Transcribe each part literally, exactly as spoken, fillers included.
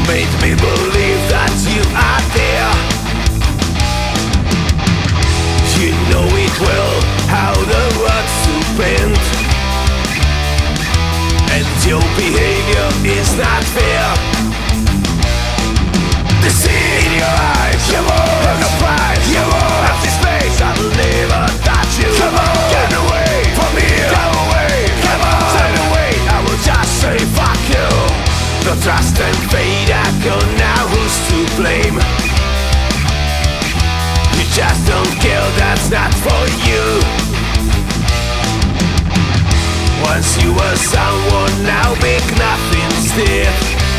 made me believe that you are there. You know it well, how the words to bend, and your behavior is not fair. The sea in your eyes, your voice, the price, your voice, empty space, I will never touch you. Come on, get away from here, get away, come on, stay away, I will just say fuck you. The trust and fate are gone now, who's to blame? You just don't care, that's not for you. Once you were someone, now big nothing's there.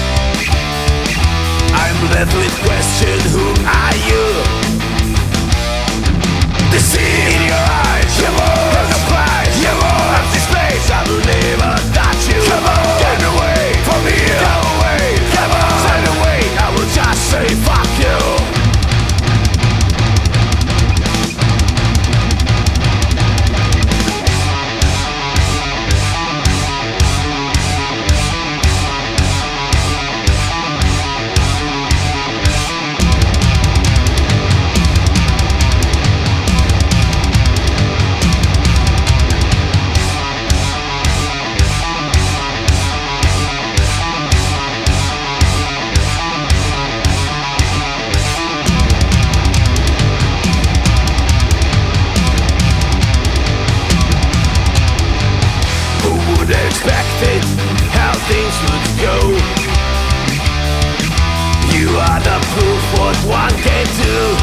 I'm left with question, who are you? The sea in your eyes, your voice, the price, your voice, empty space, I will never touch you. Come on, get away from here, go away, come on, stay away, I will just say fuck you. Expected how things would go. You are the proof what one can do.